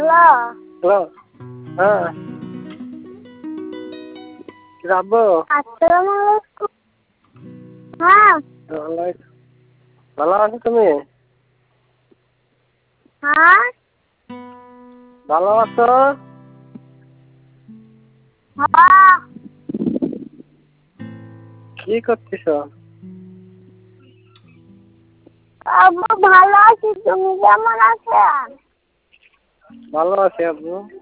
Hello hello. হ্যাঁ আব্বু। আসসালামু আলাইকুম। হ্যাঁ ভালো আছো তুমি? হ্যাঁ ভালো আছো? হ্যাঁ কি করতেছ? আব্বু ভালো আছি, তুমি কেমন আছেন? ভালো আছি আব্বু।